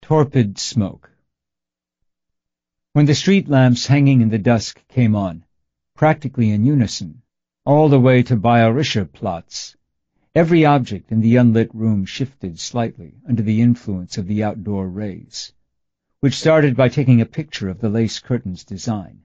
Torpid smoke. When the street lamps hanging in the dusk came on, practically in unison, all the way to Bayerischer Platz, every object in the unlit room shifted slightly under the influence of the outdoor rays, which started by taking a picture of the lace curtain's design.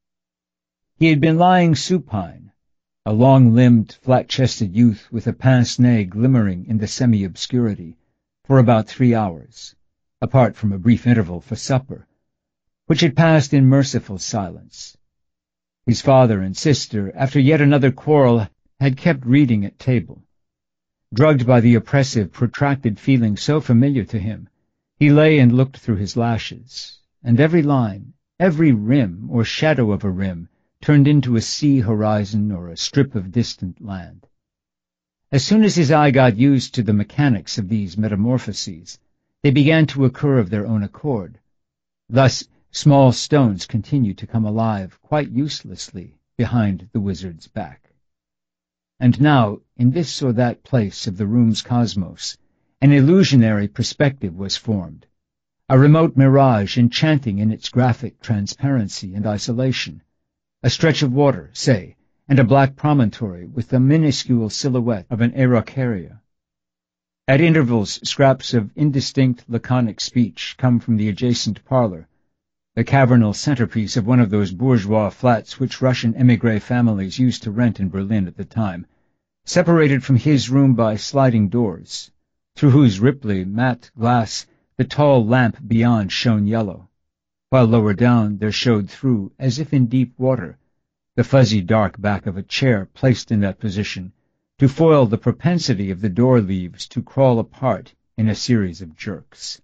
He had been lying supine, a long-limbed, flat-chested youth with a pince-nez glimmering in the semi-obscurity, for about 3 hours, apart from a brief interval for supper, which had passed in merciful silence. His father and sister, after yet another quarrel, had kept reading at table. Drugged by the oppressive, protracted feeling so familiar to him, he lay and looked through his lashes, and every line, every rim or shadow of a rim, turned into a sea horizon or a strip of distant land. As soon as his eye got used to the mechanics of these metamorphoses, they began to occur of their own accord. Thus, small stones continued to come alive quite uselessly behind the wizard's back. And now, in this or that place of the room's cosmos, an illusionary perspective was formed, a remote mirage enchanting in its graphic transparency and isolation, a stretch of water, say, and a black promontory with the minuscule silhouette of an araucaria. At intervals, scraps of indistinct, laconic speech come from the adjacent parlor, the cavernal centerpiece of one of those bourgeois flats which Russian émigré families used to rent in Berlin at the time, separated from his room by sliding doors, through whose ripply, matte glass the tall lamp beyond shone yellow, while lower down there showed through, as if in deep water, the fuzzy dark back of a chair placed in that position to foil the propensity of the door leaves to crawl apart in a series of jerks.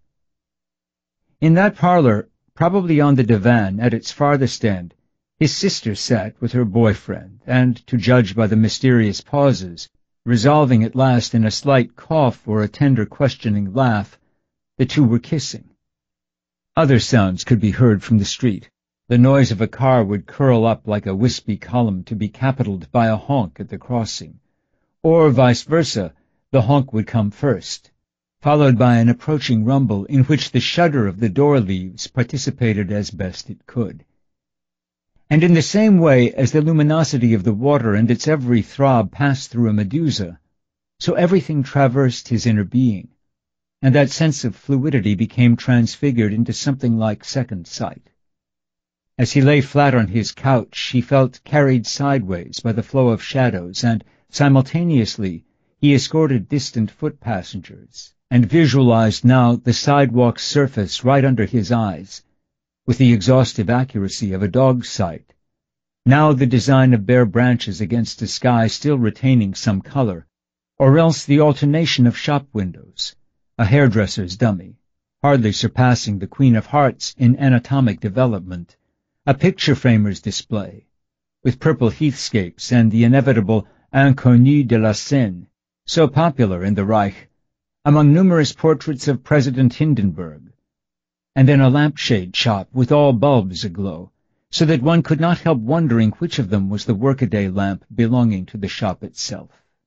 In that parlor, probably on the divan at its farthest end, his sister sat with her boyfriend, and, to judge by the mysterious pauses, resolving at last in a slight cough or a tender questioning laugh, the two were kissing. Other sounds could be heard from the street. The noise of a car would curl up like a wispy column to be capitaled by a honk at the crossing, or vice versa, the honk would come first, followed by an approaching rumble in which the shudder of the door leaves participated as best it could. And in the same way as the luminosity of the water and its every throb passed through a medusa, so everything traversed his inner being, and that sense of fluidity became transfigured into something like second sight. As he lay flat on his couch, he felt carried sideways by the flow of shadows, and simultaneously he escorted distant foot passengers, and visualized now the sidewalk's surface right under his eyes, with the exhaustive accuracy of a dog's sight, now the design of bare branches against a sky still retaining some color, or else the alternation of shop windows, a hairdresser's dummy, hardly surpassing the Queen of Hearts in anatomic development, a picture-framer's display, with purple heathscapes and the inevitable Inconnu de la Seine, so popular in the Reich, among numerous portraits of President Hindenburg, and then a lampshade shop with all bulbs aglow, so that one could not help wondering which of them was the workaday lamp belonging to the shop itself.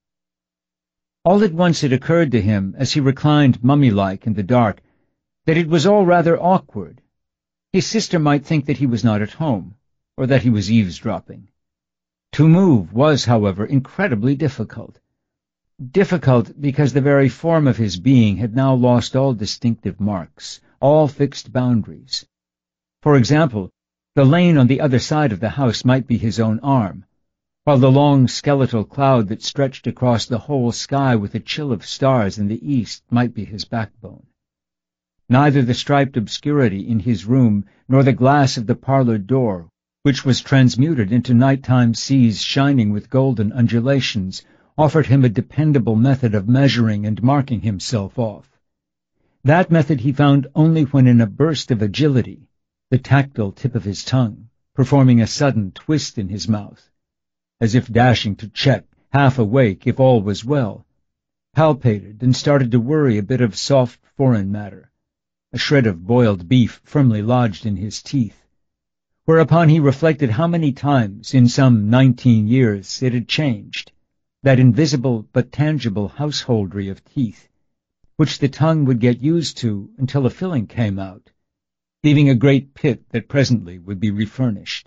All at once it occurred to him, as he reclined mummy-like in the dark, that it was all rather awkward. His sister might think that he was not at home, or that he was eavesdropping. To move was, however, incredibly difficult. Difficult because the very form of his being had now lost all distinctive marks, all fixed boundaries. For example, the lane on the other side of the house might be his own arm, while the long skeletal cloud that stretched across the whole sky with a chill of stars in the east might be his backbone. Neither the striped obscurity in his room nor the glass of the parlor door, which was transmuted into nighttime seas shining with golden undulations, offered him a dependable method of measuring and marking himself off. That method he found only when in a burst of agility, the tactile tip of his tongue performing a sudden twist in his mouth, as if dashing to check, half awake if all was well, palpated and started to worry a bit of soft foreign matter, a shred of boiled beef firmly lodged in his teeth, whereupon he reflected how many times in some 19 years it had changed, that invisible but tangible householdry of teeth, which the tongue would get used to until a filling came out, leaving a great pit that presently would be refurnished.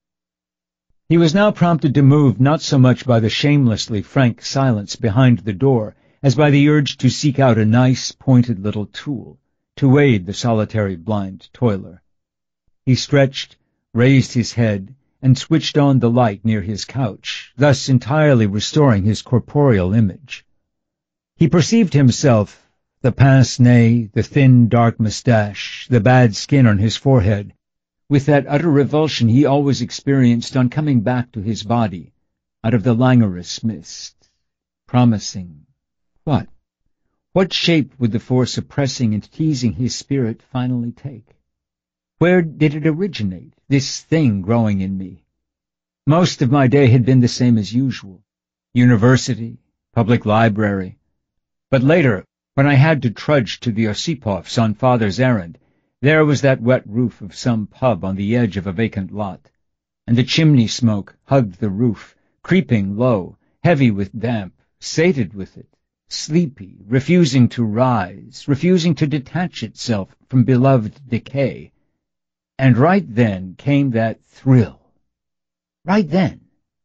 He was now prompted to move not so much by the shamelessly frank silence behind the door as by the urge to seek out a nice, pointed little tool to aid the solitary blind toiler. He stretched, raised his head, and switched on the light near his couch, thus entirely restoring his corporeal image. He perceived himself, the pince-nez, the thin, dark moustache, the bad skin on his forehead, with that utter revulsion he always experienced on coming back to his body out of the languorous mist, promising what? What shape would the force oppressing and teasing his spirit finally take? Where did it originate, this thing growing in me? Most of my day had been the same as usual. University, public library. But later, when I had to trudge to the Osipovs on father's errand, there was that wet roof of some pub on the edge of a vacant lot, and the chimney smoke hugged the roof, creeping low, heavy with damp, sated with it, sleepy, refusing to rise, refusing to detach itself from beloved decay. And right then came that thrill. Right then.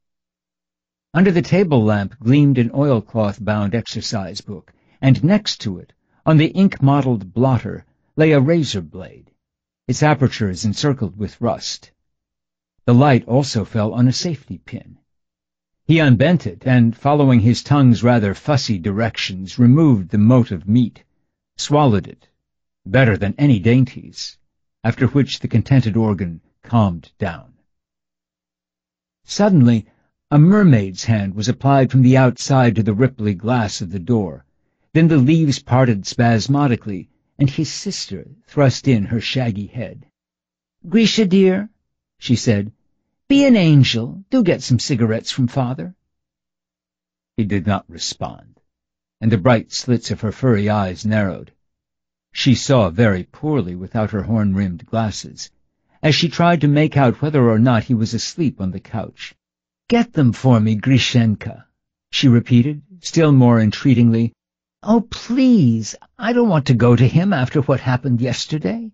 Under the table lamp gleamed an oilcloth-bound exercise book, and next to it, on the ink-mottled blotter, lay a razor blade, its apertures encircled with rust. The light also fell on a safety pin. He unbent it, and, following his tongue's rather fussy directions, removed the mote of meat, swallowed it, better than any dainties, after which the contented organ calmed down. Suddenly, a mermaid's hand was applied from the outside to the ripply glass of the door. Then the leaves parted spasmodically, and his sister thrust in her shaggy head. "Grisha, dear," she said, "be an angel. Do get some cigarettes from father." He did not respond, and the bright slits of her furry eyes narrowed. She saw very poorly without her horn-rimmed glasses, as she tried to make out whether or not he was asleep on the couch. "Get them for me, Grishenka," she repeated, still more entreatingly. "Oh, please, I don't want to go to him after what happened yesterday."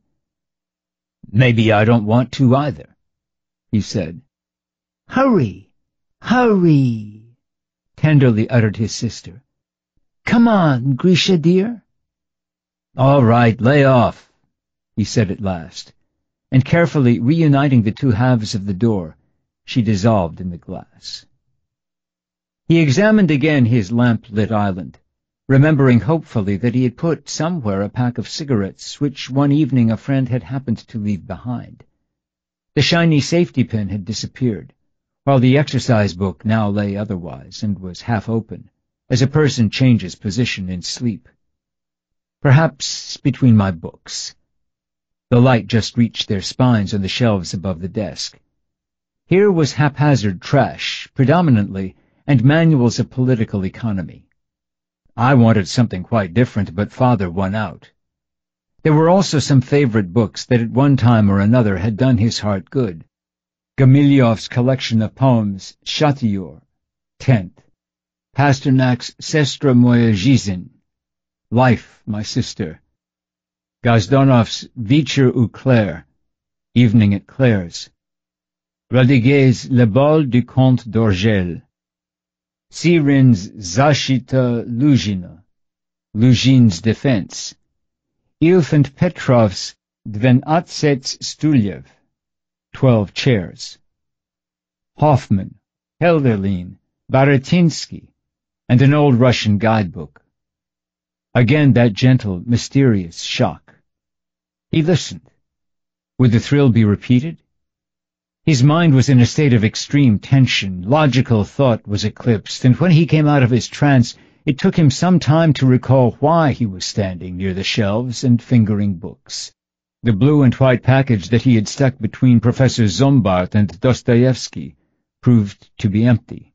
"Maybe I don't want to either," he said. "Hurry, hurry," tenderly uttered his sister. "Come on, Grisha, dear." "All right, lay off," he said at last, and carefully reuniting the two halves of the door, she dissolved in the glass. He examined again his lamp-lit island, remembering hopefully that he had put somewhere a pack of cigarettes which one evening a friend had happened to leave behind. The shiny safety pin had disappeared, while the exercise book now lay otherwise and was half open, as a person changes position in sleep. Perhaps between my books. The light just reached their spines on the shelves above the desk. Here was haphazard trash, predominantly, and manuals of political economy. I wanted something quite different, but father won out. There were also some favorite books that at one time or another had done his heart good. Gamilyov's collection of poems, Chatillon, 10th. Pasternak's Sestra moya Жизнь, Life, My Sister. Gazdanov's Вечер у Claire, Evening at Claire's. Radiguet's Le Bal du Comte d'Orgel. Sirin's Zashita Luzhina, Luzhin's Defense. Ilf and Petrov's Dvenatset Stulyev, 12 Chairs. Hoffman, Helderlin, Baratinsky, and an old Russian guidebook. Again that gentle, mysterious shock. He listened. Would the thrill be repeated? His mind was in a state of extreme tension. Logical thought was eclipsed, and when he came out of his trance, it took him some time to recall why he was standing near the shelves and fingering books. The blue and white package that he had stuck between Professor Zombart and Dostoevsky proved to be empty.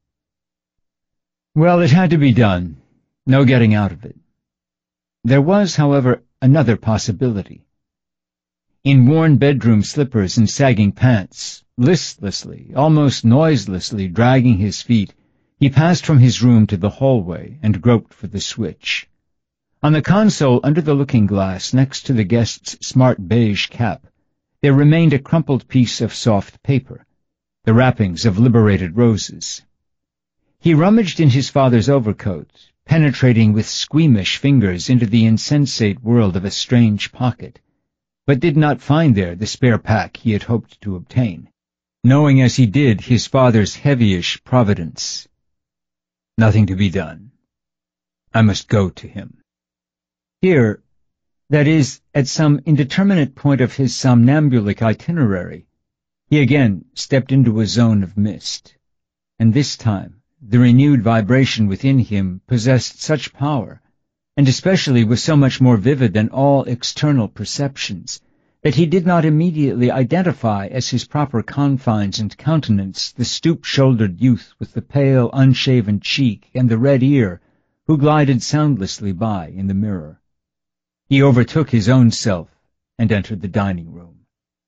Well, it had to be done. No getting out of it. There was, however, another possibility. In worn bedroom slippers and sagging pants, listlessly, almost noiselessly dragging his feet, he passed from his room to the hallway and groped for the switch. On the console under the looking-glass next to the guest's smart beige cap, there remained a crumpled piece of soft paper, the wrappings of liberated roses. He rummaged in his father's overcoat, penetrating with squeamish fingers into the insensate world of a strange pocket, but did not find there the spare pack he had hoped to obtain, knowing as he did his father's heavyish providence. Nothing to be done. I must go to him. Here, that is, at some indeterminate point of his somnambulic itinerary, he again stepped into a zone of mist, and this time the renewed vibration within him possessed such power, and especially was so much more vivid than all external perceptions, that he did not immediately identify as his proper confines and countenance the stoop-shouldered youth with the pale, unshaven cheek and the red ear who glided soundlessly by in the mirror. He overtook his own self and entered the dining room.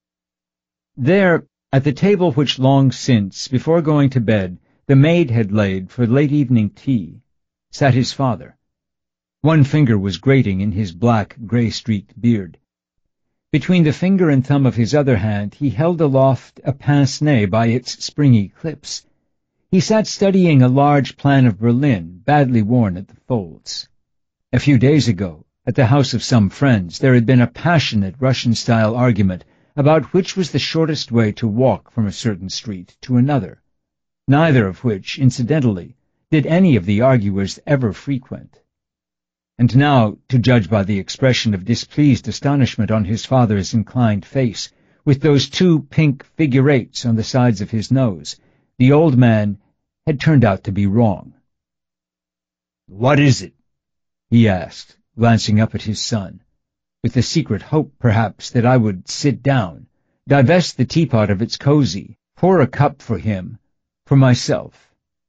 There, at the table which long since, before going to bed, the maid had laid for late evening tea, sat his father. One finger was grating in his black, grey-streaked beard. Between the finger and thumb of his other hand he held aloft a pince-nez by its springy clips. He sat studying a large plan of Berlin, badly worn at the folds. A few days ago, at the house of some friends, there had been a passionate Russian-style argument about which was the shortest way to walk from a certain street to another, neither of which, incidentally, did any of the arguers ever frequent. And now, to judge by the expression of displeased astonishment on his father's inclined face, with those two pink figure-eights on the sides of his nose, the old man had turned out to be wrong. "What is it?" he asked, glancing up at his son, with the secret hope, perhaps, that I would sit down, divest the teapot of its cozy, pour a cup for him, for myself.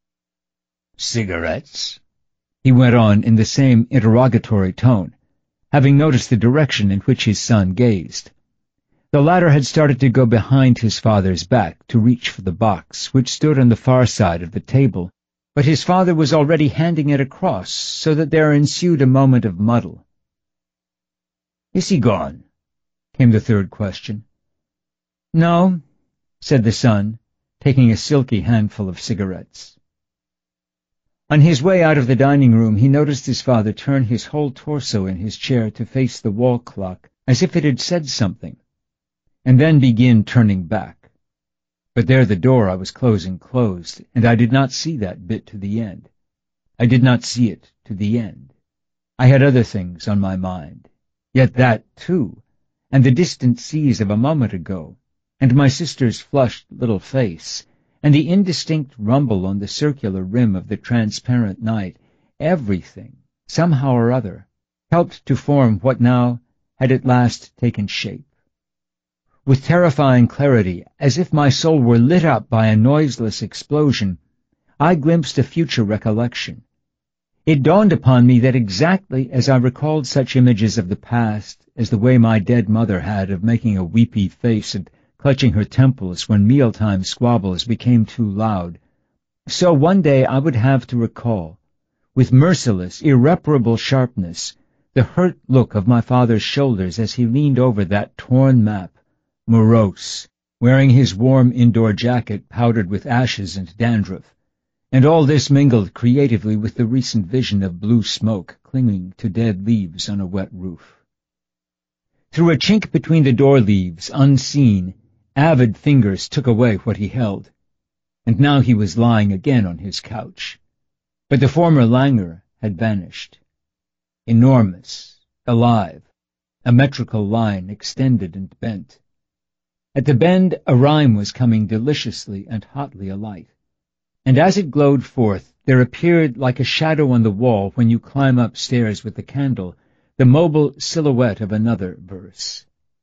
"Cigarettes?" he went on in the same interrogatory tone, having noticed the direction in which his son gazed. The latter had started to go behind his father's back to reach for the box, which stood on the far side of the table, but his father was already handing it across, so that there ensued a moment of muddle. "Is he gone?" came the third question. "No," said the son, taking a silky handful of cigarettes. On his way out of the dining room he noticed his father turn his whole torso in his chair to face the wall clock, as if it had said something, and then begin turning back. But there the door I was closing closed, and I did not see that bit to the end. I did not see it to the end. I had other things on my mind, yet that, too, and the distant seas of a moment ago, and my sister's flushed little face, and the indistinct rumble on the circular rim of the transparent night, everything, somehow or other, helped to form what now had at last taken shape. With terrifying clarity, as if my soul were lit up by a noiseless explosion, I glimpsed a future recollection. It dawned upon me that exactly as I recalled such images of the past as the way my dead mother had of making a weepy face and clutching her temples when mealtime squabbles became too loud, so one day I would have to recall, with merciless, irreparable sharpness, the hurt look of my father's shoulders as he leaned over that torn map, morose, wearing his warm indoor jacket powdered with ashes and dandruff, and all this mingled creatively with the recent vision of blue smoke clinging to dead leaves on a wet roof. Through a chink between the door leaves, unseen, avid fingers took away what he held, and now he was lying again on his couch. But the former languor had vanished. Enormous, alive, a metrical line extended and bent. At the bend a rime was coming deliciously and hotly alight, and as it glowed forth there appeared like a shadow on the wall when you climb upstairs with the candle, the mobile silhouette of another verse.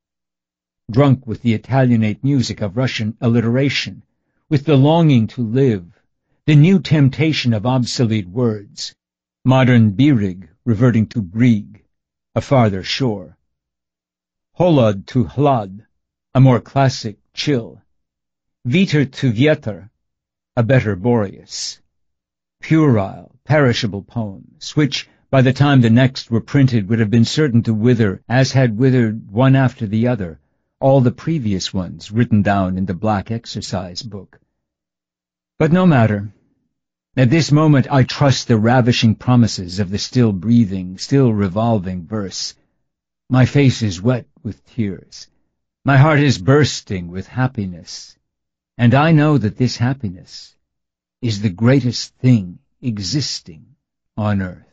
Drunk with the Italianate music of Russian alliteration, with the longing to live, the new temptation of obsolete words, modern birig reverting to brig, a farther shore. Holod to hlad, a more classic chill. Viter to vieter, a better Boreas. Puerile, perishable poems, which, by the time the next were printed, would have been certain to wither, as had withered one after the other all the previous ones written down in the black exercise book. But no matter. At this moment I trust the ravishing promises of the still breathing, still revolving verse. My face is wet with tears. My heart is bursting with happiness. And I know that this happiness is the greatest thing existing on earth.